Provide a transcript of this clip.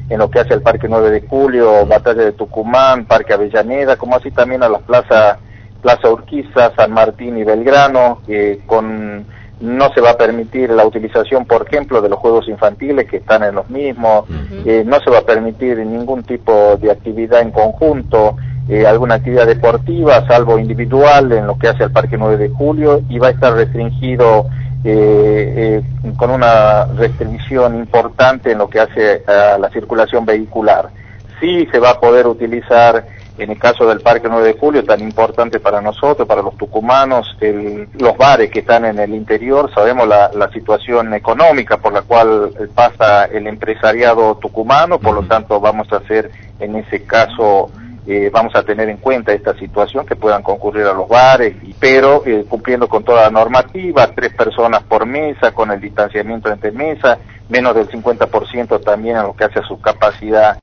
en lo que hace al Parque 9 de Julio, Batalla de Tucumán, Parque Avellaneda, como así también a las Plaza Urquiza, San Martín y Belgrano, no se va a permitir la utilización, por ejemplo, de los juegos infantiles que están en los mismos, no se va a permitir ningún tipo de actividad en conjunto, alguna actividad deportiva, salvo individual, en lo que hace al Parque 9 de Julio, y va a estar restringido con una restricción importante en lo que hace a la circulación vehicular. Sí se va a poder utilizar, en el caso del Parque 9 de Julio, tan importante para nosotros, para los tucumanos, los bares que están en el interior. Sabemos la situación económica por la cual pasa el empresariado tucumano, por lo tanto vamos a hacer, en ese caso, vamos a tener en cuenta esta situación, que puedan concurrir a los bares, pero cumpliendo con toda la normativa, 3 personas por mesa, con el distanciamiento entre mesas, menos del 50% también en lo que hace a su capacidad